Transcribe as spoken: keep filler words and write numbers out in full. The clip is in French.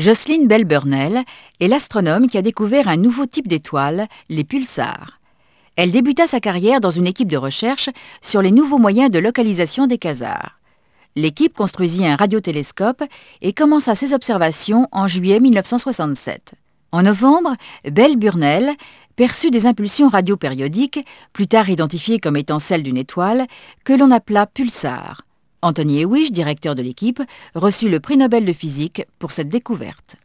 Jocelyn Bell Burnell est l'astronome qui a découvert un nouveau type d'étoiles, les pulsars. Elle débuta sa carrière dans une équipe de recherche sur les nouveaux moyens de localisation des quasars. L'équipe construisit un radiotélescope et commença ses observations en juillet mille neuf cent soixante-sept. En novembre, Bell Burnell perçut des impulsions radiopériodiques, plus tard identifiées comme étant celles d'une étoile, que l'on appela pulsars. Anthony Hewish, directeur de l'équipe, reçut le prix Nobel de physique pour cette découverte.